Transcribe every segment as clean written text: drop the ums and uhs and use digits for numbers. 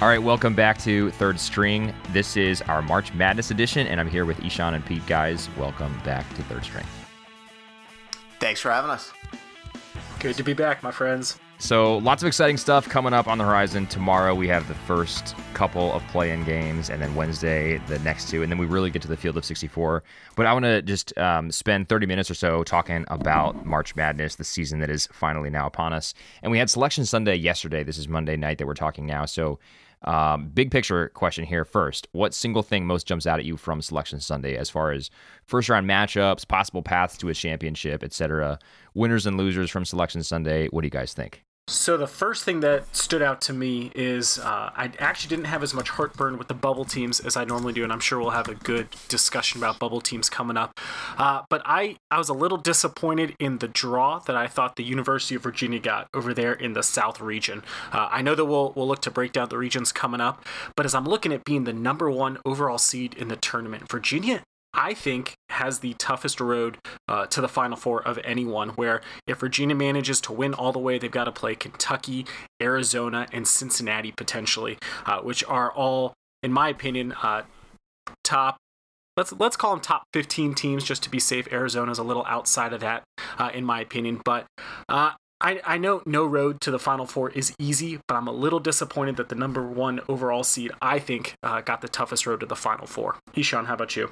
All right, welcome back to Third String. This is our March Madness edition, and I'm here with Ishan and Pete. Guys, welcome back to Third String. Thanks for having us. Good to be back, my friends. So lots of exciting stuff coming up on the horizon. Tomorrow we have the first couple of play-in games, and then Wednesday the next two, and then we really get to the field of 64. But I want to just spend 30 minutes or so talking about March Madness, the season that is finally now upon us. And we had Selection Sunday yesterday. This is Monday night that we're talking now. So big picture question here first. What single thing most jumps out at you from Selection Sunday as far as first round matchups, possible paths to a championship, etc.? Winners and losers from Selection Sunday. What do you guys think? So the first thing that stood out to me is I actually didn't have as much heartburn with the bubble teams as I normally do, and I'm sure we'll have a good discussion about bubble teams coming up. But I was a little disappointed in the draw that I thought the University of Virginia got over there in the South region. I know that we'll look to break down the regions coming up, but as I'm looking at being the number one overall seed in the tournament, Virginia, I think, has the toughest road to the Final Four of anyone, where if Virginia manages to win all the way, they've got to play Kentucky, Arizona, and Cincinnati potentially, which are all, in my opinion, top, let's call them top 15 teams just to be safe. Arizona's a little outside of that, in my opinion, but I know no road to the Final Four is easy, but I'm a little disappointed that the number one overall seed, I think, got the toughest road to the Final Four. Ishan, how about you?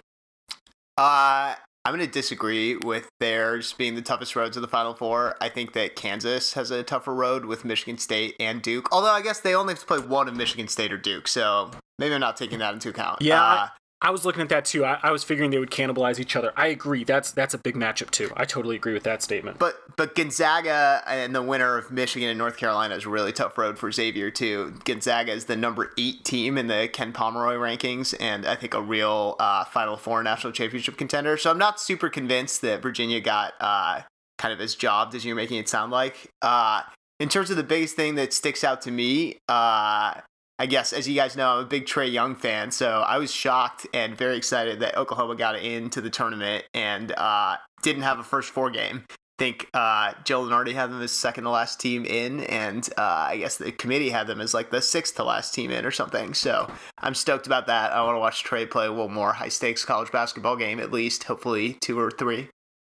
I'm going to disagree with theirs being the toughest road to the Final Four. I think that Kansas has a tougher road with Michigan State and Duke. Although I guess they only have to play one of Michigan State or Duke, so maybe I'm not taking that into account. Yeah, I was looking at that too. I was figuring they would cannibalize each other. I agree. That's a big matchup too. I totally agree with that statement. But Gonzaga and the winner of Michigan and North Carolina is a really tough road for Xavier too. Gonzaga is the number 8 team in the Ken Pomeroy rankings, and I think a real Final Four national championship contender. So I'm not super convinced that Virginia got kind of as jobbed as you're making it sound like. In terms of the biggest thing that sticks out to me, I guess, as you guys know, I'm a big Trae Young fan, so I was shocked and very excited that Oklahoma got into the tournament and didn't have a first 4 game. I think Joe Lunardi had them as second to last team in, and I guess the committee had them as like the 6th to last team in or something. So I'm stoked about that. I want to watch Trae play a little more high-stakes college basketball game, at least, hopefully 2 or 3.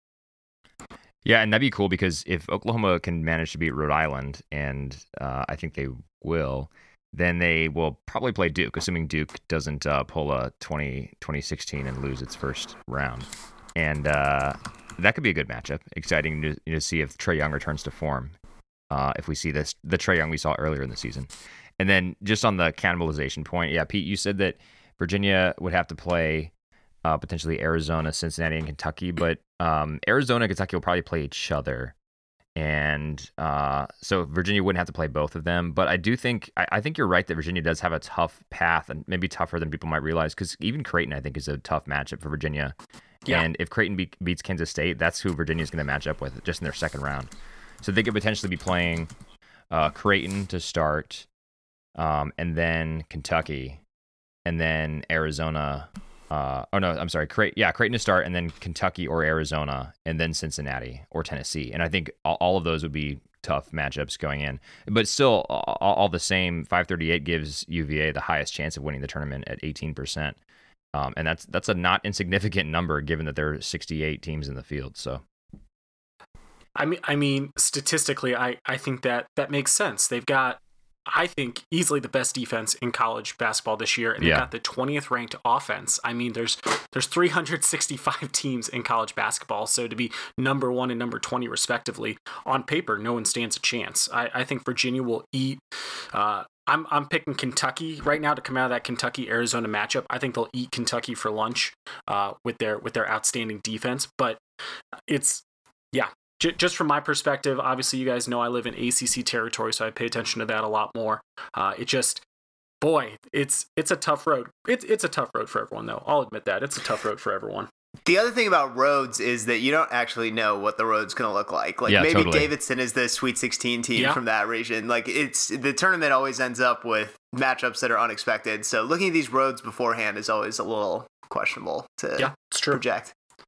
Yeah, and that'd be cool because if Oklahoma can manage to beat Rhode Island, and I think they will, then they will probably play Duke, assuming Duke doesn't pull a 2016 and lose its first round. And that could be a good matchup. Exciting to see if Trae Young returns to form, if we see the Trae Young we saw earlier in the season. And then just on the cannibalization point, yeah, Pete, you said that Virginia would have to play potentially Arizona, Cincinnati, and Kentucky, but Arizona and Kentucky will probably play each other. And so Virginia wouldn't have to play both of them. But I do think, I think you're right that Virginia does have a tough path, and maybe tougher than people might realize, because even Creighton, I think, is a tough matchup for Virginia. Yeah. And if Creighton beats Kansas State, that's who Virginia's going to match up with just in their second round. So they could potentially be playing Creighton to start, and then Kentucky, and then Arizona. Creighton to start, and then Kentucky or Arizona, and then Cincinnati or Tennessee. And I think all of those would be tough matchups going in. But still, all the same, 538 gives UVA the highest chance of winning the tournament at 18%. And that's a not insignificant number given that there are 68 teams in the field. So, I mean, statistically, I think that makes sense. They've got, I think, easily the best defense in college basketball this year, and they've got the 20th ranked offense. I mean, there's 365 teams in college basketball, so to be number 1 and number 20 respectively, on paper, no one stands a chance. I think Virginia will eat. I'm picking Kentucky right now to come out of that Kentucky-Arizona matchup. I think they'll eat Kentucky for lunch with their outstanding defense, but it's just from my perspective, obviously you guys know I live in ACC territory, so I pay attention to that a lot more. It's a tough road. It's a tough road for everyone, though. I'll admit that. It's a tough road for everyone. The other thing about roads is that you don't actually know what the road's going to look like. Maybe totally. Davidson is the Sweet 16 team from that region. The tournament always ends up with matchups that are unexpected. So looking at these roads beforehand is always a little questionable to project.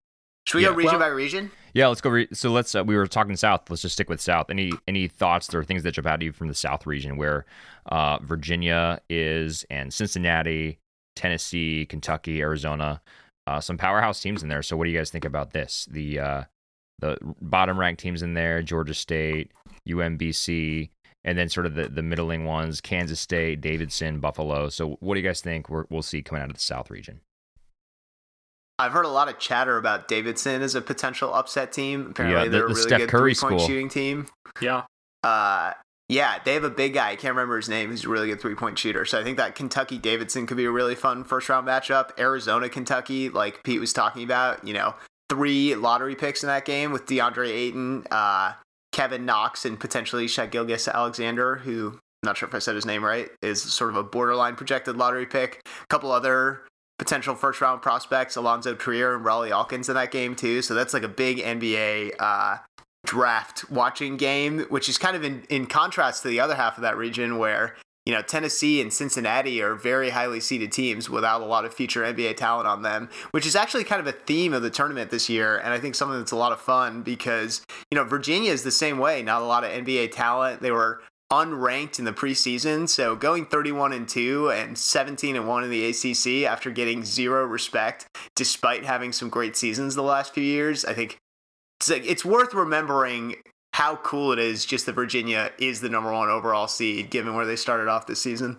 Should we go region by region? Yeah, let's go. So let's. We were talking South. Let's just stick with South. Any thoughts or things that jump out to you from the South region, where Virginia is, and Cincinnati, Tennessee, Kentucky, Arizona, some powerhouse teams in there. So what do you guys think about this? The bottom ranked teams in there: Georgia State, UMBC, and then sort of the middling ones: Kansas State, Davidson, Buffalo. So what do you guys think we'll see coming out of the South region? I've heard a lot of chatter about Davidson as a potential upset team. Apparently, they're a really Steph good Curry three-point school. shooting team. Yeah. Yeah, they have a big guy. I can't remember his name. Who's a really good three-point shooter. So I think that Kentucky-Davidson could be a really fun first-round matchup. Arizona-Kentucky, like Pete was talking about, 3 lottery picks in that game with DeAndre Ayton, Kevin Knox, and potentially Shai Gilgeous-Alexander, who, I'm not sure if I said his name right, is sort of a borderline projected lottery pick. A couple other potential first-round prospects, Alonzo Trier and Raleigh Alkins in that game, too. So that's like a big NBA draft watching game, which is kind of in contrast to the other half of that region where, Tennessee and Cincinnati are very highly seeded teams without a lot of future NBA talent on them, which is actually kind of a theme of the tournament this year. And I think something that's a lot of fun because, Virginia is the same way. Not a lot of NBA talent. They were unranked in the preseason, so going 31-2 and 17-1 in the ACC after getting zero respect despite having some great seasons the last few years, I think it's worth remembering how cool it is just that Virginia is the number 1 overall seed given where they started off this season.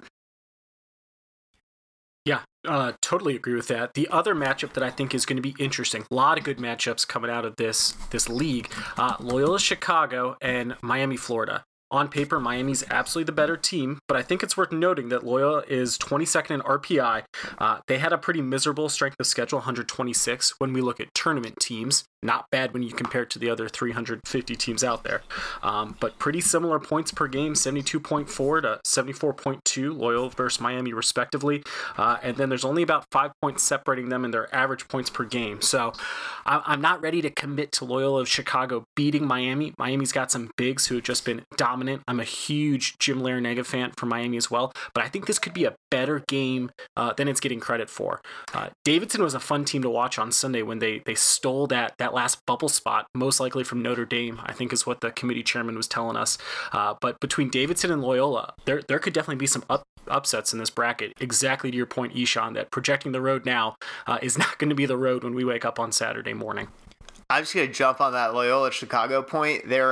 Yeah, totally agree with that. The other matchup that I think is going to be interesting, a lot of good matchups coming out of this league, Loyola Chicago and Miami, Florida. On paper, Miami's absolutely the better team, but I think it's worth noting that Loyola is 22nd in RPI. They had a pretty miserable strength of schedule, 126, when we look at tournament teams. Not bad when you compare it to the other 350 teams out there. But pretty similar points per game, 72.4 to 74.2, Loyola versus Miami respectively. And then there's only about 5 points separating them in their average points per game. So I'm not ready to commit to Loyola of Chicago beating Miami. Miami's got some bigs who have just been dominant. I'm a huge Jim Larinaga fan for Miami as well. But I think this could be a better game than it's getting credit for. Davidson was a fun team to watch on Sunday when they stole that last bubble spot, most likely from Notre Dame, I think is what the committee chairman was telling us. But between Davidson and Loyola, there could definitely be some upsets in this bracket. Exactly to your point, Ishan, that projecting the road now is not going to be the road when we wake up on Saturday morning. I'm just going to jump on that Loyola Chicago point. They're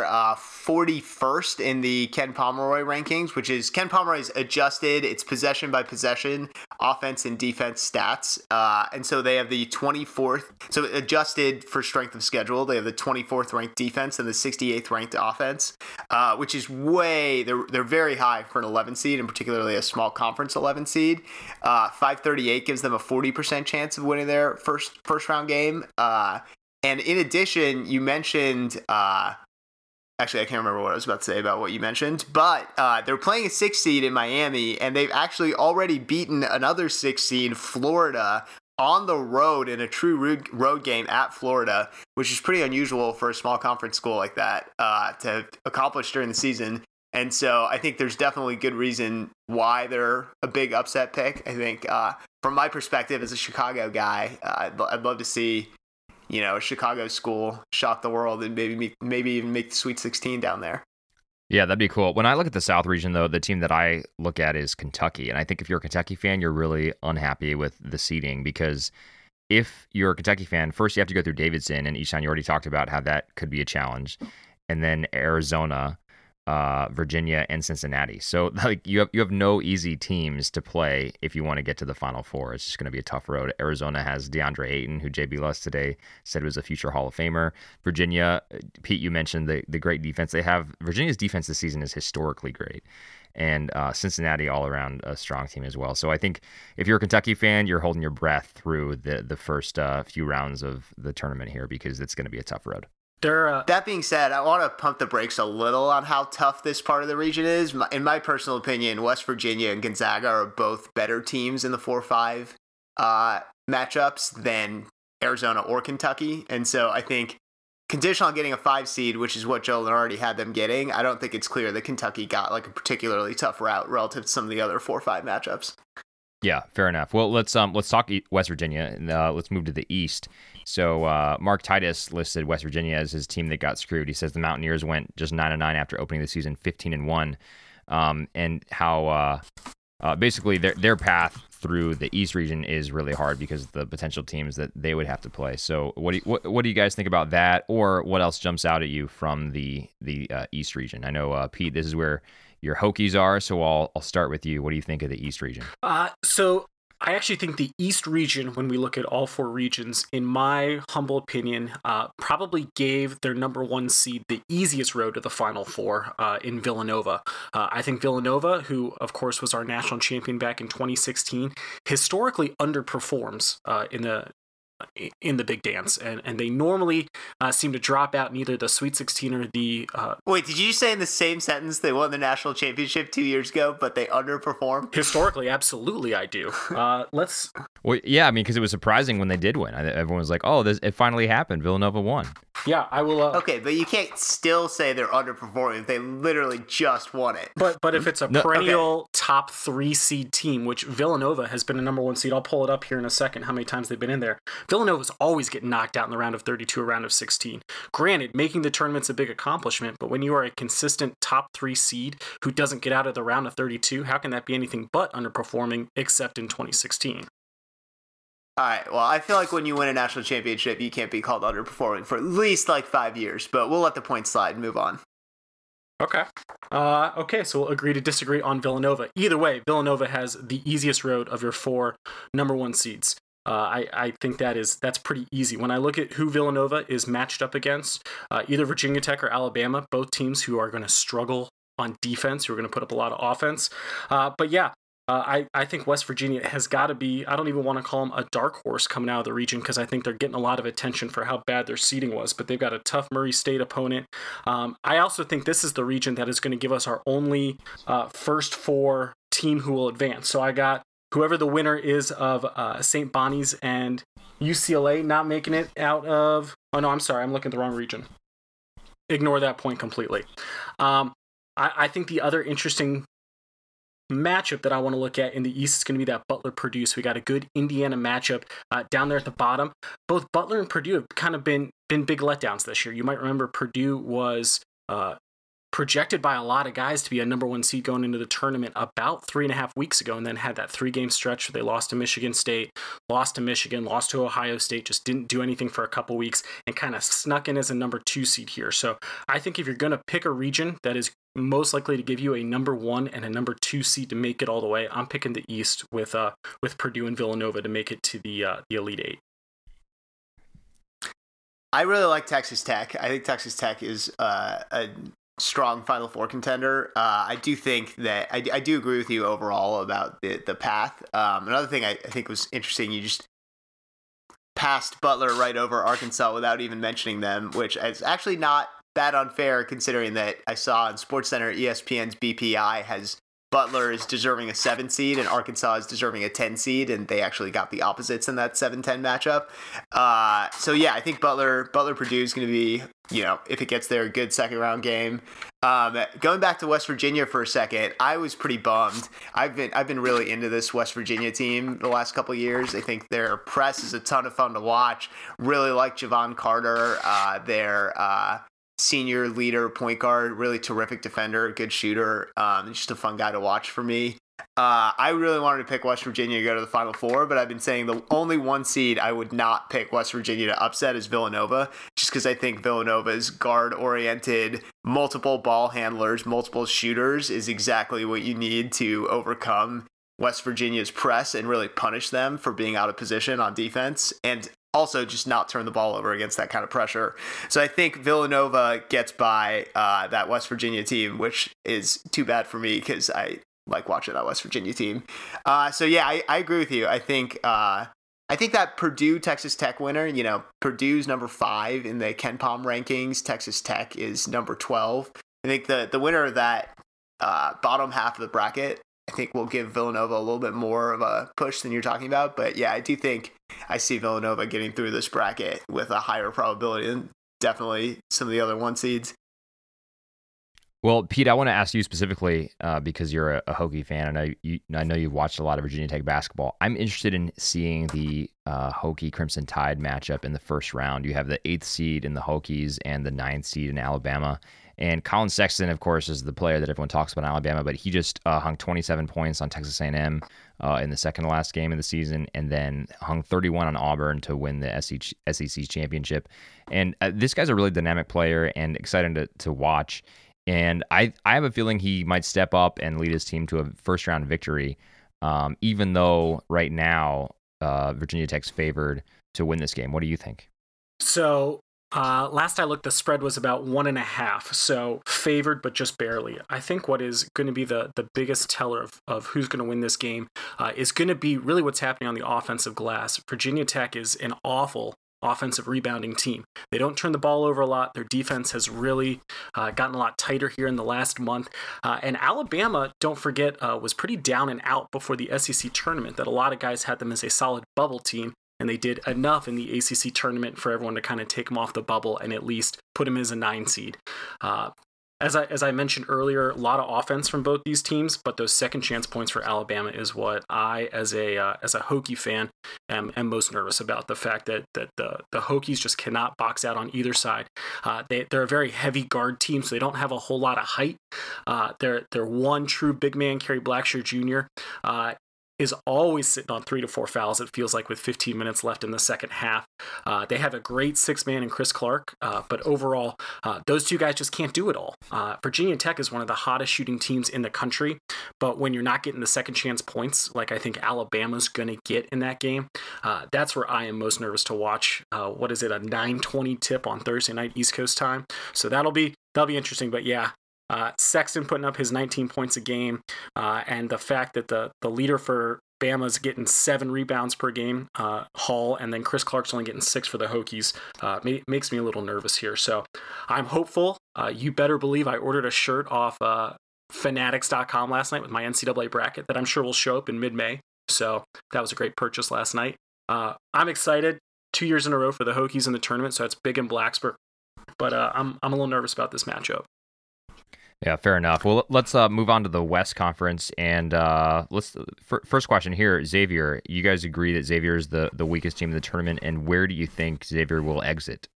41st in the Ken Pomeroy rankings, which is Ken Pomeroy's adjusted. It's possession by possession, offense and defense stats. And so they have the 24th. So adjusted for strength of schedule, they have the 24th ranked defense and the 68th ranked offense, which is they're very high for an 11 seed, and particularly a small conference 11 seed. 538 gives them a 40% chance of winning their first round game. And in addition, you mentioned, actually, I can't remember what I was about to say about what you mentioned, but they're playing a 6 seed in Miami, and they've actually already beaten another 6 seed, Florida, on the road in a true road game at Florida, which is pretty unusual for a small conference school like that to accomplish during the season. And so I think there's definitely good reason why they're a big upset pick. I think from my perspective as a Chicago guy, I'd love to see a Chicago school shock the world and maybe even make the Sweet 16 down there. Yeah, that'd be cool. When I look at the South region, though, the team that I look at is Kentucky. And I think if you're a Kentucky fan, you're really unhappy with the seeding because if you're a Kentucky fan, first you have to go through Davidson. And Ishan, you already talked about how that could be a challenge. And then Arizona, Virginia, and Cincinnati. So like you have no easy teams to play if you want to get to the Final Four. It's just going to be a tough road. Arizona has DeAndre Ayton, who JB Luss today said was a future Hall of Famer. Virginia, Pete, you mentioned the great defense they have. Virginia's defense this season is historically great. And Cincinnati all around a strong team as well. So I think if you're a Kentucky fan, you're holding your breath through the first few rounds of the tournament here because it's going to be a tough road. That being said, I want to pump the brakes a little on how tough this part of the region is. In my personal opinion, West Virginia and Gonzaga are both better teams in the 4-5 matchups than Arizona or Kentucky. And so I think conditional on getting a 5 seed, which is what Joe already had them getting, I don't think it's clear that Kentucky got like a particularly tough route relative to some of the other 4-5 matchups. Yeah, fair enough. Well, let's talk West Virginia, and let's move to the East. So Mark Titus listed West Virginia as his team that got screwed. He says the Mountaineers went just 9-9 after opening the season 15-1, and how basically their path through the East region is really hard because of the potential teams that they would have to play. So what do you guys think about that, or what else jumps out at you from the East region? I know Pete, this is where your Hokies are, so I'll start with you. What do you think of the East region? So I actually think the East region, when we look at all four regions, in my humble opinion, probably gave their number one seed the easiest road to the Final Four in Villanova. I think Villanova, who of course was our national champion back in 2016, historically underperforms in the big dance, and they normally seem to drop out in either the Sweet 16 or the Wait, did you say in the same sentence they won the national championship 2 years ago, but they underperformed? Historically, absolutely, I do. Let's. Well, yeah, I mean, because it was surprising when they did win. Everyone was like, "Oh, it finally happened. Villanova won." Yeah, I will. Okay, but you can't still say they're underperforming if they literally just won it. But if it's a perennial top 3 seed team, which Villanova has been a number 1 seed, I'll pull it up here in a second how many times they've been in there. Villanova's always getting knocked out in the round of 32 or round of 16. Granted, making the tournament's a big accomplishment, but when you are a consistent top 3 seed who doesn't get out of the round of 32, how can that be anything but underperforming except in 2016? All right, well, I feel like when you win a national championship, you can't be called underperforming for at least like 5 years, but we'll let the points slide and move on. Okay. Okay, so we'll agree to disagree on Villanova. Either way, Villanova has the easiest road of your 4 number 1 seeds. I think that's pretty easy. When I look at who Villanova is matched up against, either Virginia Tech or Alabama, both teams who are going to struggle on defense, who are going to put up a lot of offense. But yeah, I think West Virginia has got to be, I don't even want to call them a dark horse coming out of the region, because I think they're getting a lot of attention for how bad their seeding was, but they've got a tough Murray State opponent. I also think this is the region that is going to give us our only first 4 team who will advance. So I got whoever the winner is of St. Bonnie's and UCLA not making it out of... Oh, no, I'm sorry. I'm looking at the wrong region. Ignore that point completely. I think the other interesting matchup that I want to look at in the East is going to be that Butler-Purdue. So we got a good Indiana matchup down there at the bottom. Both Butler and Purdue have kind of been big letdowns this year. You might remember Purdue was projected by a lot of guys to be a number 1 seed going into the tournament about 3.5 weeks ago, and then had that 3-game stretch where they lost to Michigan State, lost to Michigan, lost to Ohio State, just didn't do anything for a couple weeks, and kind of snuck in as a number 2 seed here. So I think if you're going to pick a region that is most likely to give you a number 1 and a number 2 seed to make it all the way, I'm picking the East with Purdue and Villanova to make it to the Elite 8. I really like Texas Tech. I think Texas Tech is a strong Final Four contender. I do think that I do agree with you overall about the path. Another thing I think was interesting, you just passed Butler right over Arkansas without even mentioning them, which is actually not that unfair considering that I saw on SportsCenter ESPN's BPI has Butler is deserving a 7 seed and Arkansas is deserving a 10 seed, and they actually got the opposites in that 7-10 matchup. So yeah, I think Butler Purdue is going to be, if it gets there, a good second round game. Going back to West Virginia for a second, I was pretty bummed. I've been really into this West Virginia team the last couple of years. I think their press is a ton of fun to watch. Really like Javon Carter, their senior leader, point guard, really terrific defender, good shooter, just a fun guy to watch for me. I really wanted to pick West Virginia to go to the Final Four, but I've been saying the only 1 seed I would not pick West Virginia to upset is Villanova, just because I think Villanova's guard-oriented, multiple ball handlers, multiple shooters is exactly what you need to overcome West Virginia's press and really punish them for being out of position on defense, and also just not turn the ball over against that kind of pressure. So I think Villanova gets by that West Virginia team, which is too bad for me because I like watching that West Virginia team. So yeah, I agree with you. I think that Purdue Texas Tech winner, Purdue's number 5 in the KenPom rankings. Texas Tech is number 12. I think the winner of that bottom half of the bracket, I think will give Villanova a little bit more of a push than you're talking about. But yeah, I do think I see Villanova getting through this bracket with a higher probability than definitely some of the other 1 seeds. Well, Pete, I want to ask you specifically because you're a Hokie fan, and I know you've watched a lot of Virginia Tech basketball. I'm interested in seeing the Hokie Crimson Tide matchup in the first round. You have the 8th seed in the Hokies and the 9th seed in Alabama. And Colin Sexton, of course, is the player that everyone talks about in Alabama, but he just hung 27 points on Texas A&M in the second to last game of the season, and then hung 31 on Auburn to win the SEC championship. And this guy's a really dynamic player and exciting to watch. And I have a feeling he might step up and lead his team to a first-round victory, even though right now Virginia Tech's favored to win this game. What do you think? So last I looked, the spread was about 1.5, so favored, but just barely. I think what is going to be the biggest teller of who's going to win this game is going to be really what's happening on the offensive glass. Virginia Tech is an awful offensive rebounding team. They don't turn the ball over a lot. Their defense has really gotten a lot tighter here in the last month. And Alabama, don't forget, was pretty down and out before the SEC tournament, that a lot of guys had them as a solid bubble team. And they did enough in the ACC tournament for everyone to kind of take them off the bubble and at least put them as a 9 seed. As I mentioned earlier, a lot of offense from both these teams, but those second chance points for Alabama is what I, as a Hokie fan, am most nervous about. The fact that the Hokies just cannot box out on either side. They're a very heavy guard team, so they don't have a whole lot of height. Their one true big man, Kerry Blackshear Jr., is always sitting on 3 to 4 fouls, it feels like, with 15 minutes left in the second half. They have a great 6-man in Chris Clark, but overall, those two guys just can't do it all. Virginia Tech is one of the hottest shooting teams in the country, but when you're not getting the second chance points, like I think Alabama's going to get in that game, that's where I am most nervous to watch. What is it, a 9:20 tip on Thursday night East Coast time? So that'll be interesting, but yeah. Sexton putting up his 19 points a game, and the fact that the leader for Bama's getting 7 rebounds per game, Hall, and then Chris Clark's only getting 6 for the Hokies, makes me a little nervous here. So I'm hopeful. You better believe I ordered a shirt off Fanatics.com last night with my NCAA bracket that I'm sure will show up in mid-May. So that was a great purchase last night. I'm excited. 2 years in a row for the Hokies in the tournament, so it's big in Blacksburg. But I'm a little nervous about this matchup. Yeah, fair enough. Well, let's move on to the West Conference, and first question here, Xavier. You guys agree that Xavier is the weakest team in the tournament, and where do you think Xavier will exit?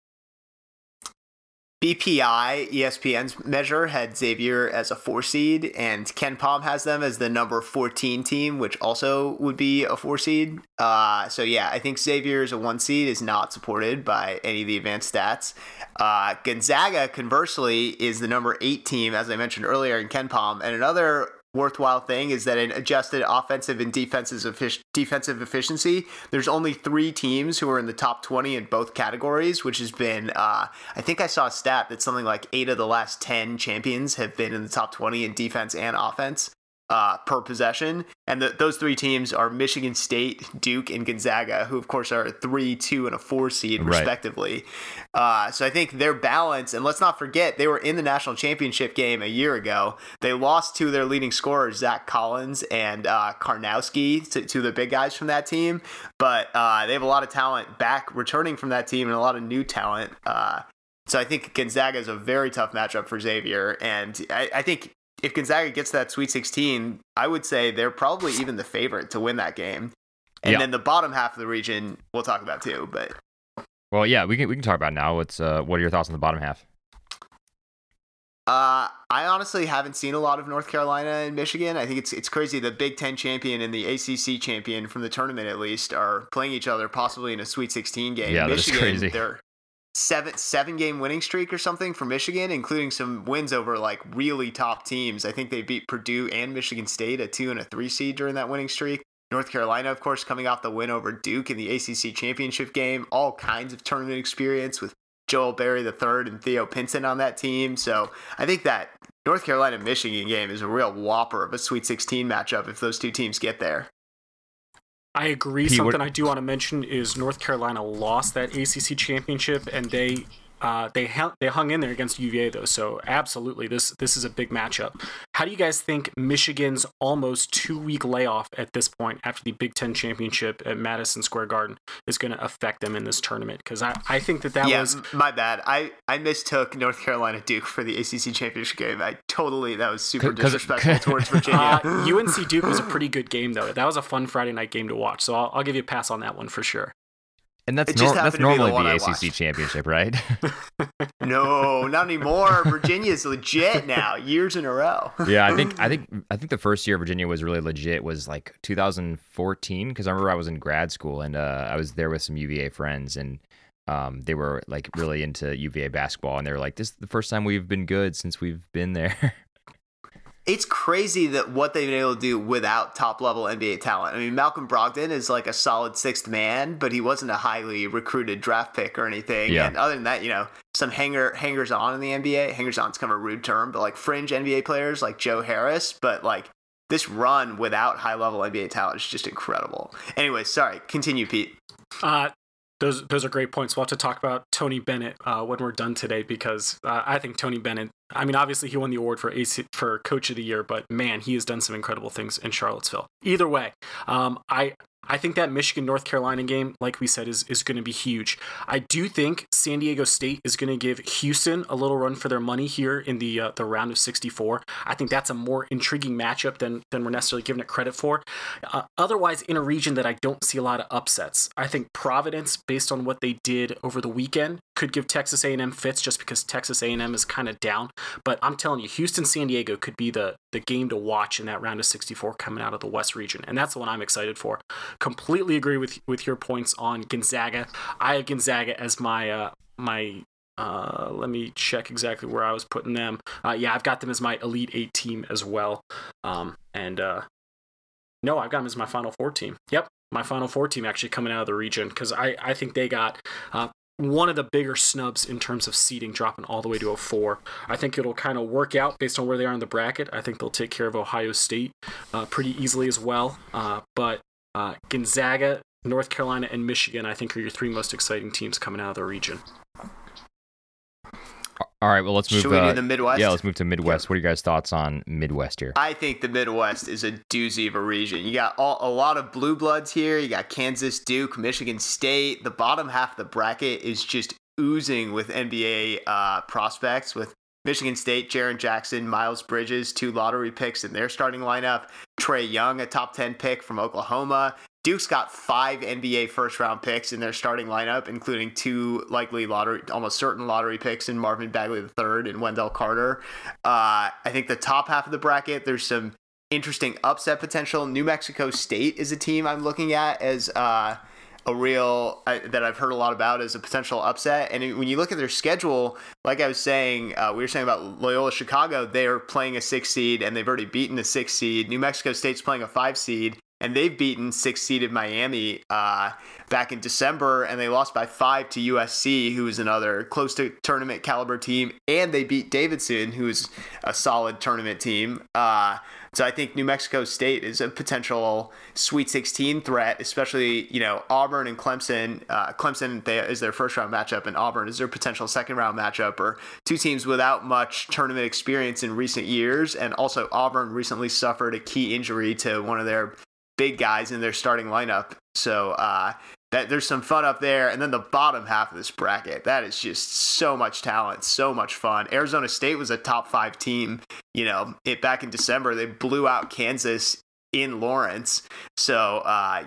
BPI, ESPN's measure, had Xavier as a 4 seed, and Ken Pom has them as the number 14 team, which also would be a 4 seed. So yeah, I think Xavier as a 1 seed is not supported by any of the advanced stats. Gonzaga, conversely, is the number 8 team, as I mentioned earlier, in Ken Pom. And another worthwhile thing is that in adjusted offensive and defensive efficiency, there's only 3 teams who are in the top 20 in both categories, which has been, I think I saw a stat that something like 8 of the last 10 champions have been in the top 20 in defense and offense per possession. And those 3 teams are Michigan State, Duke, and Gonzaga, who of course are a 3, 2, and a 4 seed respectively. So I think their balance, and let's not forget, they were in the national championship game a year ago. They lost to their leading scorers, Zach Collins and Karnowski, to the big guys from that team. But they have a lot of talent back returning from that team and a lot of new talent. So I think Gonzaga is a very tough matchup for Xavier. And I think if Gonzaga gets that Sweet 16, I would say they're probably even the favorite to win that game. And then the bottom half of the region we'll talk about too. But well, yeah, we can talk about it now. What are your thoughts on the bottom half? I honestly haven't seen a lot of North Carolina and Michigan. I think it's crazy. The Big Ten champion and the ACC champion from the tournament, at least, are playing each other possibly in a Sweet 16 game. Yeah, Michigan, that's crazy. They're 7-game winning streak or something for Michigan, including some wins over like really top teams. I think they beat Purdue and Michigan State, a 2 and a 3 seed during that winning streak. North Carolina, of course, coming off the win over Duke in the ACC championship game. All kinds of tournament experience with Joel Berry III and Theo Pinson on that team. So I think that North Carolina-Michigan game is a real whopper of a Sweet 16 matchup if those 2 teams get there. I agree. Something I do want to mention is North Carolina lost that ACC championship, and they They hung in there against UVA though, so absolutely this is a big matchup. How do you guys think Michigan's almost 2-week layoff at this point after the Big Ten championship at Madison Square Garden is going to affect them in this tournament? Because I think that was my bad. I mistook North Carolina Duke for the ACC championship game. That was super disrespectful towards Virginia. UNC Duke was a pretty good game though. That was a fun Friday night game to watch. So I'll give you a pass on that one for sure. And that's normally the ACC championship, right? No, not anymore. Virginia's legit now, years in a row. Yeah, I think the first year Virginia was really legit was like 2014, because I remember I was in grad school and I was there with some UVA friends, and they were like really into UVA basketball, and they were like, "This is the first time we've been good since we've been there." It's crazy that what they've been able to do without top-level NBA talent. I mean, Malcolm Brogdon is like a solid sixth man, but he wasn't a highly recruited draft pick or anything. Yeah. And other than that, some hangers-on in the NBA. Hangers-on's kind of a rude term, but like fringe NBA players like Joe Harris. But like this run without high-level NBA talent is just incredible. Anyway, sorry. Continue, Pete. Those are great points. We'll have to talk about Tony Bennett when we're done today, because I think Tony Bennett, I mean, obviously he won the award for Coach of the Year, but man, he has done some incredible things in Charlottesville. Either way, I think that Michigan-North Carolina game, like we said, is going to be huge. I do think San Diego State is going to give Houston a little run for their money here in the round of 64. I think that's a more intriguing matchup than we're necessarily giving it credit for. Otherwise, in a region that I don't see a lot of upsets, I think Providence, based on what they did over the weekend, could give Texas A&M fits, just because Texas A&M is kind of down. But I'm telling you, Houston-San Diego could be the game to watch in that round of 64 coming out of the West region, and that's the one I'm excited for. Completely agree with your points on Gonzaga. I have Gonzaga as my let me check exactly where I was putting them. I've got them as my Elite 8 team as well. No, I've got them as my Final Four team. Yep, my Final Four team actually coming out of the region, because I think they got one of the bigger snubs in terms of seeding, dropping all the way to a 4. I think it'll kind of work out based on where they are in the bracket. I think they'll take care of Ohio State pretty easily as well. But Gonzaga, North Carolina, and Michigan, I think, are your 3 most exciting teams coming out of the region. All right, well, let's move. Should we do the Midwest? Yeah, let's move to Midwest. What are you guys' thoughts on Midwest here? I think the Midwest is a doozy of a region. You got a lot of blue bloods here. You got Kansas, Duke, Michigan State. The bottom half of the bracket is just oozing with NBA prospects, with Michigan State, Jaren Jackson, Miles Bridges, 2 lottery picks in their starting lineup. Trae Young, a top 10 pick from Oklahoma. Duke's got 5 NBA first-round picks in their starting lineup, including 2 likely almost certain lottery picks in Marvin Bagley III and Wendell Carter. I think the top half of the bracket, there's some interesting upset potential. New Mexico State is a team I'm looking at as a real that I've heard a lot about as a potential upset. And when you look at their schedule, like I was saying, we were saying about Loyola Chicago, they're playing a 6 seed and they've already beaten a 6 seed. New Mexico State's playing a 5 seed. And they've beaten 6-seeded Miami back in December, and they lost by 5 to USC, who is another close to tournament caliber team. And they beat Davidson, who is a solid tournament team. So I think New Mexico State is a potential Sweet 16 threat, especially Auburn and Clemson. Clemson is their first round matchup, and Auburn is their potential second round matchup. Or 2 teams without much tournament experience in recent years, and also Auburn recently suffered a key injury to one of their big guys in their starting lineup. So that there's some fun up there. And then the bottom half of this bracket, that is just so much talent, so much fun. Arizona State was a top 5 team. Back in December, they blew out Kansas in Lawrence. So,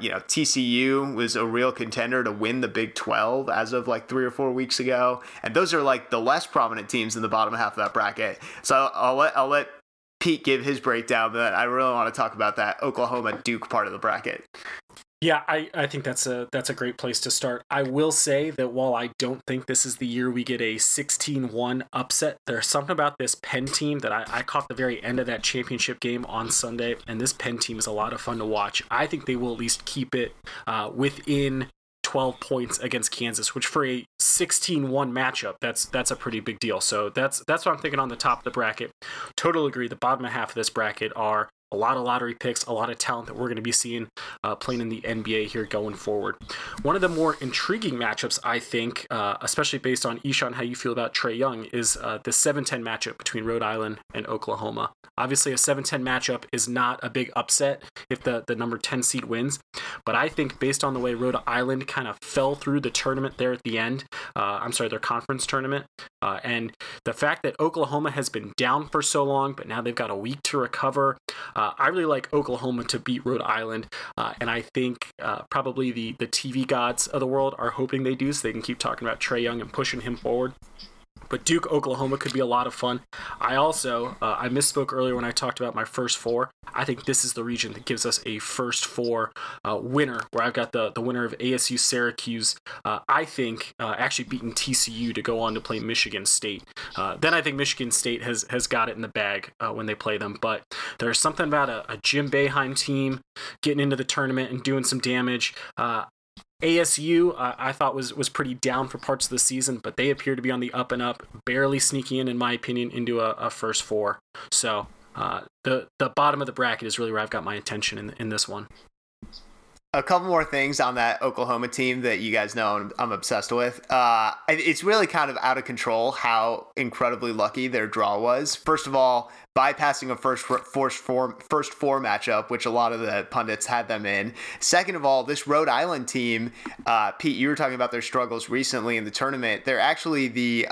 TCU was a real contender to win the Big 12 as of like 3 or 4 weeks ago. And those are like the less prominent teams in the bottom half of that bracket. So I'll let Pete give his breakdown, but I really want to talk about that Oklahoma Duke part of the bracket. Yeah, I think that's a great place to start. I will say that while I don't think this is the year we get a 16-1 upset, there's something about this Penn team that I caught the very end of that championship game on Sunday, and this Penn team is a lot of fun to watch. I think they will at least keep it within 12 points against Kansas, which for a 16-1 matchup, that's a pretty big deal. So that's what I'm thinking on the top of the bracket. Totally agree. The bottom half of this bracket are a lot of lottery picks, a lot of talent that we're going to be seeing playing in the NBA here going forward. One of the more intriguing matchups, I think, especially based on Ishan, how you feel about Trae Young, is the 7-10 matchup between Rhode Island and Oklahoma. Obviously, a 7-10 matchup is not a big upset if the number 10 seed wins, but I think based on the way Rhode Island kind of fell through the tournament there at the end, their conference tournament, and the fact that Oklahoma has been down for so long, but now they've got a week to recover, I really like Oklahoma to beat Rhode Island, and I think probably the TV gods of the world are hoping they do, so they can keep talking about Trae Young and pushing him forward. But Duke, Oklahoma could be a lot of fun. I also, I misspoke earlier when I talked about my first four. I think this is the region that gives us a first four winner, where I've got the winner of ASU Syracuse, I think, actually beating TCU to go on to play Michigan State. Then I think Michigan State has got it in the bag when they play them. But there's something about a Jim Boeheim team getting into the tournament and doing some damage. ASU, I thought was pretty down for parts of the season, but they appear to be on the up and up, barely sneaking in my opinion, into a first four. So the bottom of the bracket is really where I've got my attention in this one. A couple more things on that Oklahoma team that you guys know I'm obsessed with. It's really kind of out of control how incredibly lucky their draw was. First of all, bypassing a first four matchup, which a lot of the pundits had them in. Second of all, this Rhode Island team, Pete, you were talking about their struggles recently in the tournament. They're actually the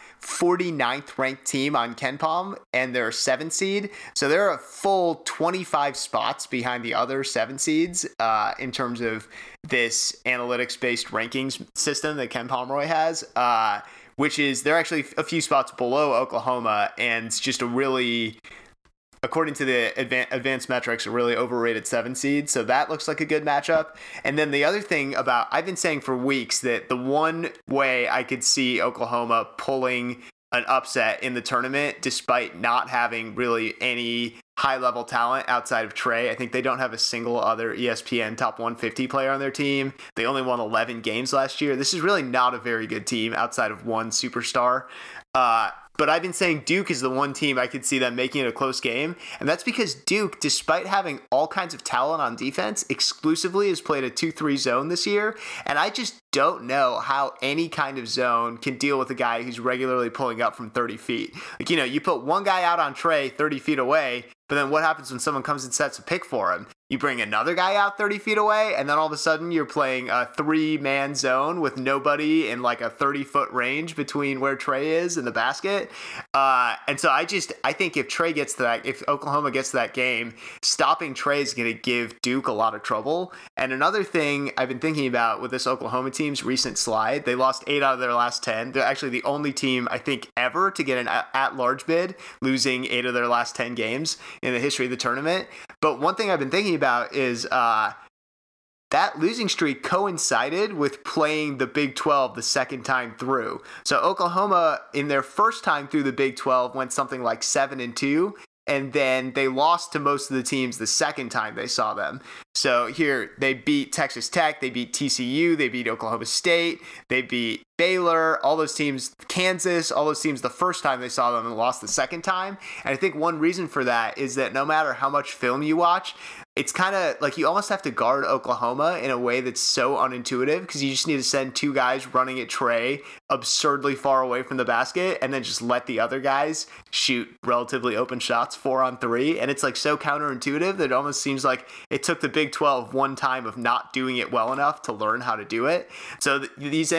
49th ranked team on KenPom, and they're a 7 seed. So they're a full 25 spots behind the other 7 seeds in terms of this analytics-based rankings system that Ken Pomeroy has. Which is, they're actually a few spots below Oklahoma, and just a really, according to the advanced metrics, a really overrated 7 seed. So that looks like a good matchup. And then the other thing about, I've been saying for weeks that the one way I could see Oklahoma pulling an upset in the tournament, despite not having really any high-level talent outside of Trae. I think they don't have a single other ESPN top 150 player on their team. They only won 11 games last year. This is really not a very good team outside of one superstar. But I've been saying Duke is the one team I could see them making it a close game. And that's because Duke, despite having all kinds of talent on defense, exclusively has played a 2-3 zone this year. And I just don't know how any kind of zone can deal with a guy who's regularly pulling up from 30 feet. Like, you put one guy out on Trae 30 feet away, but then what happens when someone comes and sets a pick for him? You bring another guy out 30 feet away, and then all of a sudden you're playing a 3-man zone with nobody in like a 30-foot range between where Trae is and the basket. And so I think if Oklahoma gets to that game, stopping Trae is going to give Duke a lot of trouble. And another thing I've been thinking about with this Oklahoma team's recent slide, they lost 8 out of their last 10. They're actually the only team, I think, ever to get an at-large bid, losing 8 of their last 10 games in the history of the tournament. But one thing I've been thinking about is that losing streak coincided with playing the Big 12 the second time through. So Oklahoma, in their first time through the Big 12, went something like 7-2, and then they lost to most of the teams the second time they saw them. So here, they beat Texas Tech, they beat TCU, they beat Oklahoma State, they beat Baylor, all those teams, Kansas, all those teams the first time they saw them and lost the second time. And I think one reason for that is that no matter how much film you watch, it's kind of like you almost have to guard Oklahoma in a way that's so unintuitive, because you just need to send 2 guys running at Trae absurdly far away from the basket and then just let the other guys shoot relatively open shots 4-on-3. And it's like so counterintuitive that it almost seems like it took the Big 12 one time of not doing it well enough to learn how to do it. So these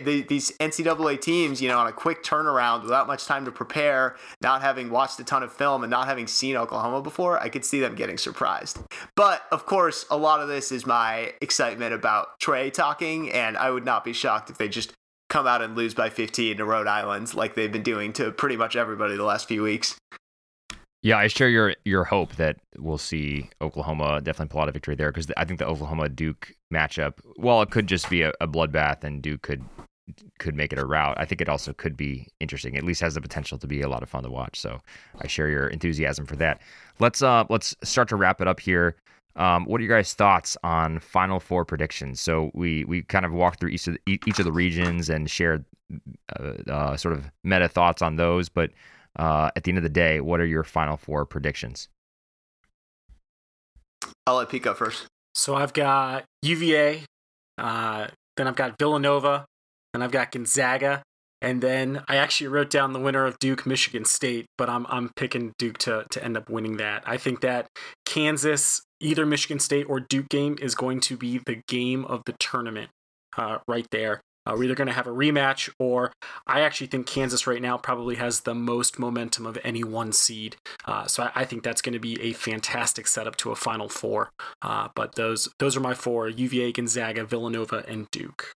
NCAA teams, on a quick turnaround without much time to prepare, not having watched a ton of film and not having seen Oklahoma before, I could see them getting surprised. But, of course, a lot of this is my excitement about Trae talking, and I would not be shocked if they just come out and lose by 15 to Rhode Island like they've been doing to pretty much everybody the last few weeks. Yeah, I share your hope that we'll see Oklahoma definitely pull out a victory there, because I think the Oklahoma-Duke matchup, while it could just be a bloodbath and Duke could make it a rout, I think it also could be interesting. It at least has the potential to be a lot of fun to watch. So I share your enthusiasm for that. Let's start to wrap it up here. What are your guys' thoughts on Final Four predictions? So we kind of walked through each of the regions and shared sort of meta thoughts on those. But at the end of the day, what are your Final Four predictions? I'll let Pete go first. So I've got UVA, then I've got Villanova, then I've got Gonzaga, and then I actually wrote down the winner of Duke, Michigan State, but I'm picking Duke to end up winning that. I think that Kansas, either Michigan State or Duke game, is going to be the game of the tournament right there. We're either going to have a rematch, or I actually think Kansas right now probably has the most momentum of any one seed. So I think that's going to be a fantastic setup to a Final Four. But those are my four: UVA, Gonzaga, Villanova, and Duke.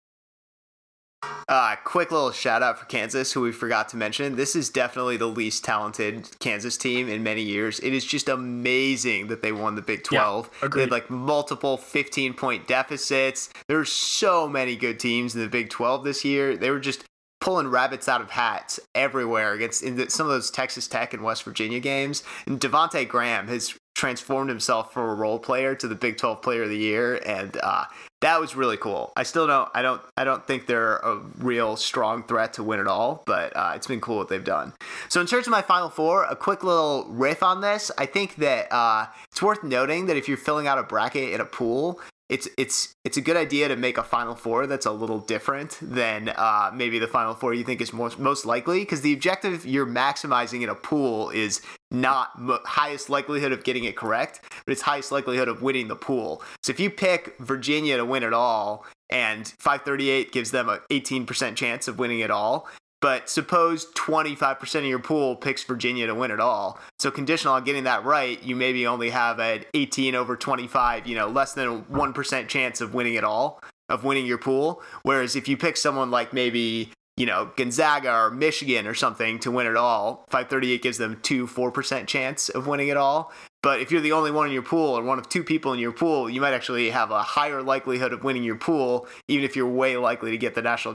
Quick little shout out for Kansas, who we forgot to mention. This is definitely the least talented Kansas team in many years. It is just amazing that they won the Big 12. Yeah, agreed. They had like multiple 15-point deficits. There's so many good teams in the Big 12 this year. They were just pulling rabbits out of hats everywhere against some of those Texas Tech and West Virginia games. And Devontae Graham has transformed himself from a role player to the Big 12 Player of the Year, and that was really cool. I don't think they're a real strong threat to win it all, but it's been cool what they've done. So in terms of my Final Four, a quick little riff on this. I think that it's worth noting that if you're filling out a bracket in a pool, it's a good idea to make a Final Four that's a little different than maybe the Final Four you think is most likely, because the objective you're maximizing in a pool is not highest likelihood of getting it correct, but it's highest likelihood of winning the pool. So if you pick Virginia to win it all, and 538 gives them an 18% chance of winning it all, but suppose 25% of your pool picks Virginia to win it all. So conditional on getting that right, you maybe only have an 18 over 25, less than 1% chance of winning it all, of winning your pool. Whereas if you pick someone like maybe, Gonzaga or Michigan or something to win it all, 538 gives them 4% chance of winning it all. But if you're the only one in your pool or one of two people in your pool, you might actually have a higher likelihood of winning your pool, even if you're way less likely to get the national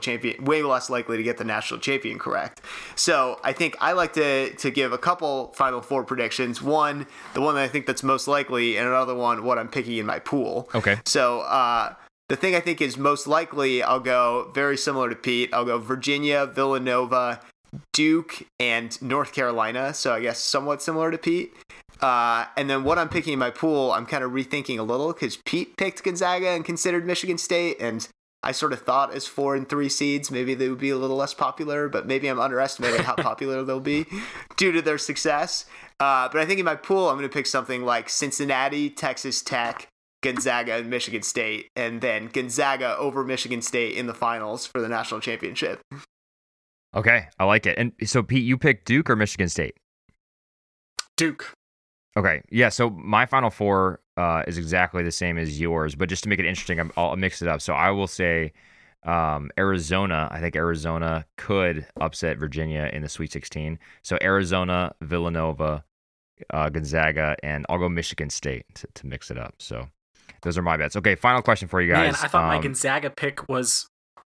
champion correct. So I think I like to give a couple Final Four predictions. One, the one that I think that's most likely, and another one, what I'm picking in my pool. Okay. So the thing I think is most likely, I'll go very similar to Pete. I'll go Virginia, Villanova, Duke, and North Carolina. So I guess somewhat similar to Pete. And then what I'm picking in my pool, I'm kind of rethinking a little, because Pete picked Gonzaga and considered Michigan State, and I sort of thought as 4 and 3 seeds, maybe they would be a little less popular, but maybe I'm underestimating how popular they'll be due to their success. But I think in my pool, I'm going to pick something like Cincinnati, Texas Tech, Gonzaga, and Michigan State, and then Gonzaga over Michigan State in the finals for the national championship. Okay, I like it. And so, Pete, you picked Duke or Michigan State? Duke. Okay, yeah, so my Final Four is exactly the same as yours, but just to make it interesting, I'll mix it up. So I will say Arizona. I think Arizona could upset Virginia in the Sweet 16. So Arizona, Villanova, Gonzaga, and I'll go Michigan State to mix it up. So those are my bets. Okay, final question for you guys. Man, I thought my Gonzaga pick was...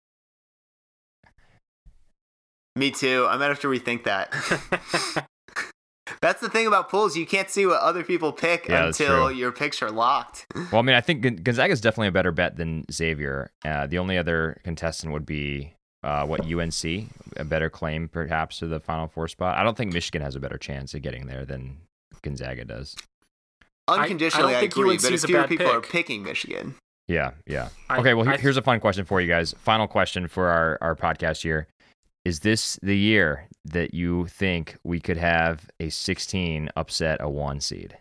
Me too. I might have to rethink that. That's the thing about pools. You can't see what other people pick until your picks are locked. Well, I mean, I think Gonzaga is definitely a better bet than Xavier. The only other contestant would be, UNC, a better claim perhaps to the Final Four spot. I don't think Michigan has a better chance of getting there than Gonzaga does. Unconditionally, I agree, but if fewer people are picking Michigan. Yeah. Okay, well, here's a fun question for you guys. Final question for our podcast here. Is this the year that you think we could have a 16 upset a 1 seed?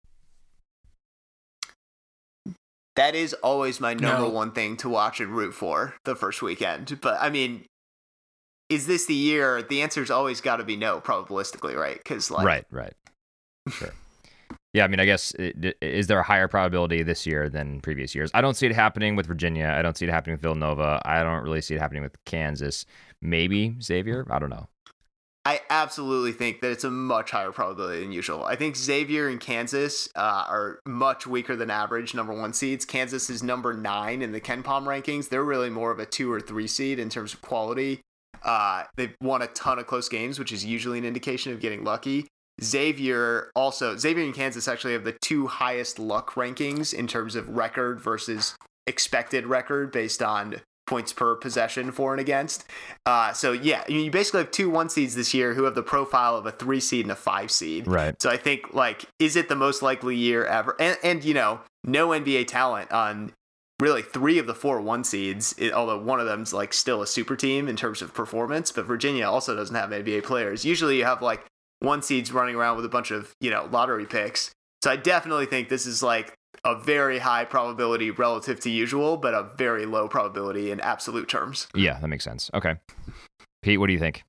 That is always my number one thing to watch and root for the first weekend. But, I mean, is this the year? The answer's always got to be no, probabilistically, right? Right. Sure. Yeah, I mean, I guess, is there a higher probability this year than previous years? I don't see it happening with Virginia. I don't see it happening with Villanova. I don't really see it happening with Kansas. Maybe Xavier? I don't know. I absolutely think that it's a much higher probability than usual. I think Xavier and Kansas are much weaker than average number 1 seeds. Kansas is number 9 in the KenPom rankings. They're really more of a 2 or 3 seed in terms of quality. They've won a ton of close games, which is usually an indication of getting lucky. Xavier and Kansas actually have the 2 highest luck rankings in terms of record versus expected record based on points per possession for and against. So yeah, you basically have 2 1 seeds this year who have the profile of a 3 seed and a 5 seed. Right. So I think, like, is it the most likely year ever? And you know, no NBA talent on really 3 of the 4 1 seeds, although one of them's like still a super team in terms of performance, but Virginia also doesn't have NBA players. Usually you have like 1 seeds running around with a bunch of, you know, lottery picks. So I definitely think this is like a very high probability relative to usual, but a very low probability in absolute terms. Yeah, that makes sense. Okay. Pete, what do you think?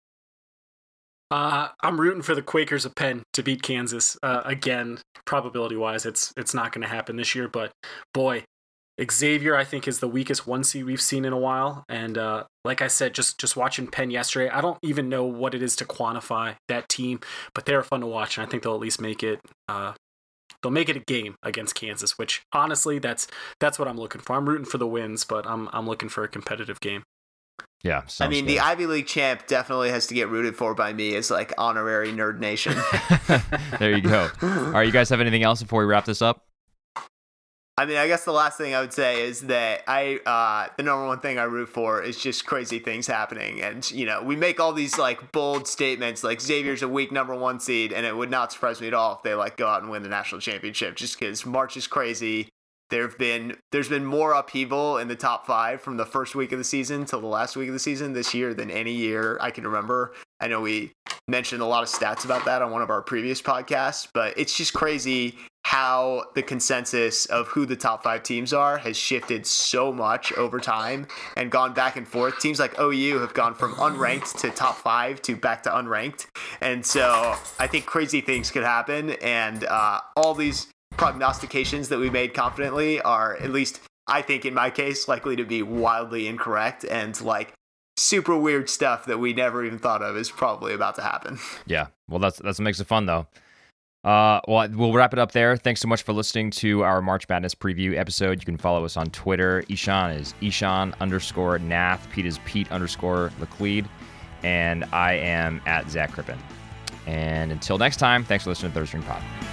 I'm rooting for the Quakers of Penn to beat Kansas. Again, probability-wise, it's not going to happen this year, but boy, Xavier, I think, is the weakest 1 seed we've seen in a while. And like I said, just watching Penn yesterday, I don't even know what it is to quantify that team, but they're fun to watch, and I think they'll at least make it. They'll make it a game against Kansas, which honestly, that's what I'm looking for. I'm rooting for the wins, but I'm looking for a competitive game. Yeah, I mean, good. the Ivy League champ definitely has to get rooted for by me as like honorary Nerd Nation. There you go. All right, you guys have anything else before we wrap this up? I mean, I guess the last thing I would say is that the number one thing I root for is just crazy things happening. And, you know, we make all these like bold statements like Xavier's a weak number 1 seed, and it would not surprise me at all if they like go out and win the national championship, just because March is crazy. There's been more upheaval in the top 5 from the first week of the season till the last week of the season this year than any year I can remember. I know we mentioned a lot of stats about that on one of our previous podcasts, but it's just crazy how the consensus of who the top 5 teams are has shifted so much over time and gone back and forth. Teams like OU have gone from unranked to top 5 to back to unranked. And so I think crazy things could happen, and all these prognostications that we made confidently are, at least I think in my case, likely to be wildly incorrect, and like super weird stuff that we never even thought of is probably about to happen. Yeah, well, that's what makes it fun, though. Well, we'll wrap it up there. Thanks so much for listening to our March Madness preview episode. You can follow us on Twitter. Ishan is Ishan_Nath. Pete is Pete_Laclede. And I am at Zach Crippen. And until next time, thanks for listening to Third String Pod.